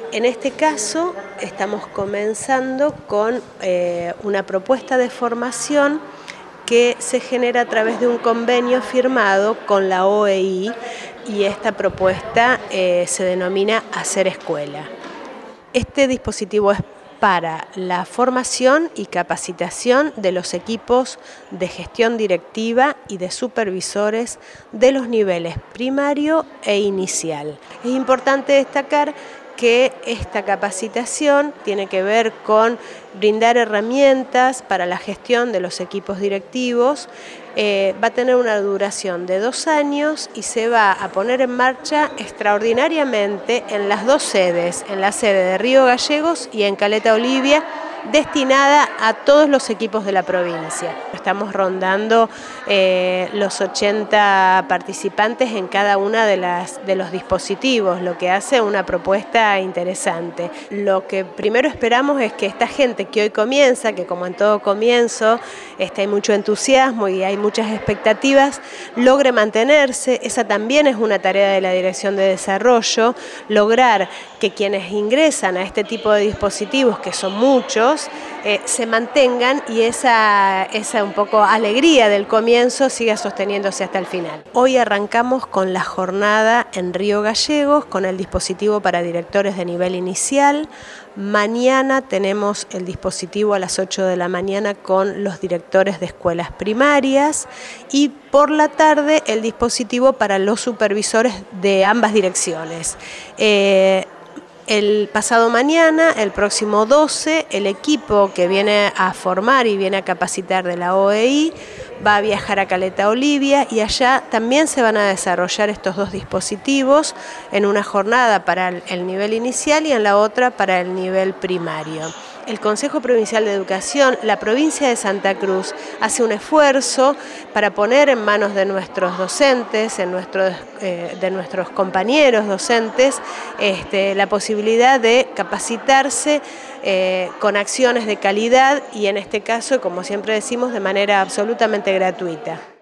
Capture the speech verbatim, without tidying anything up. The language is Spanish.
En este caso estamos comenzando con eh, una propuesta de formación que se genera a través de un convenio firmado con la O E I y esta propuesta eh, se denomina Hacer Escuela. Este dispositivo es para la formación y capacitación de los equipos de gestión directiva y de supervisores de los niveles primario e inicial. Es importante destacar que esta capacitación tiene que ver con brindar herramientas para la gestión de los equipos directivos. Eh, va a tener una duración de dos años y se va a poner en marcha extraordinariamente en las dos sedes, en la sede de Río Gallegos y en Caleta Olivia, destinada a todos los equipos de la provincia. Estamos rondando eh, los ochenta participantes en cada una de, las, de los dispositivos, lo que hace una propuesta interesante. Lo que primero esperamos es que esta gente que hoy comienza, que como en todo comienzo este, hay mucho entusiasmo y hay muchas expectativas, logre mantenerse. Esa también es una tarea de la Dirección de Desarrollo, lograr que quienes ingresan a este tipo de dispositivos, que son muchos, Eh, se mantengan y esa, esa un poco alegría del comienzo siga sosteniéndose hasta el final. Hoy arrancamos con la jornada en Río Gallegos con el dispositivo para directores de nivel inicial. Mañana tenemos el dispositivo a las ocho de la mañana con los directores de escuelas primarias y por la tarde el dispositivo para los supervisores de ambas direcciones. Eh, El pasado mañana, el próximo doce, el equipo que viene a formar y viene a capacitar de la O E I va a viajar a Caleta Olivia y allá también se van a desarrollar estos dos dispositivos en una jornada para el nivel inicial y en la otra para el nivel primario. El Consejo Provincial de Educación, la provincia de Santa Cruz, hace un esfuerzo para poner en manos de nuestros docentes, en nuestros, eh, de nuestros compañeros docentes, este, la posibilidad de capacitarse eh, con acciones de calidad y en este caso, como siempre decimos, de manera absolutamente gratuita.